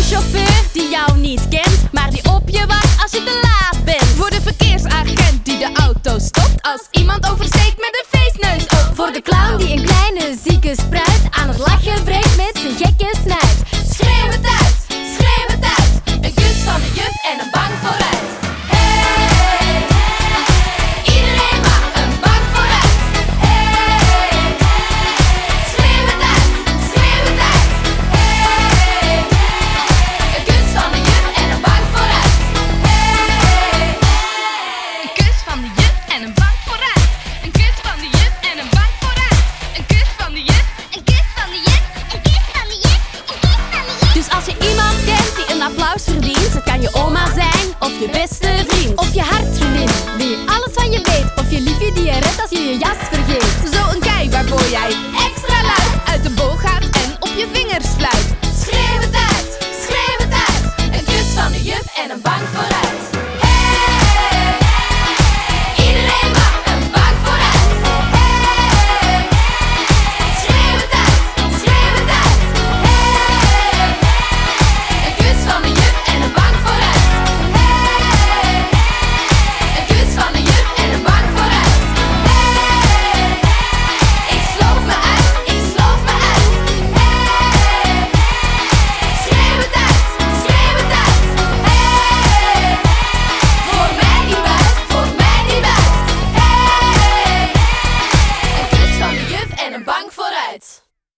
de chauffeur die jou niet kent, maar die op je wacht als je te laat bent. Voor de verkeersagent die de auto stopt Als iemand oversteekt met een feestneus op. Voor de clown die een kleine zieke spruit aan het lachen brengt met zijn gekke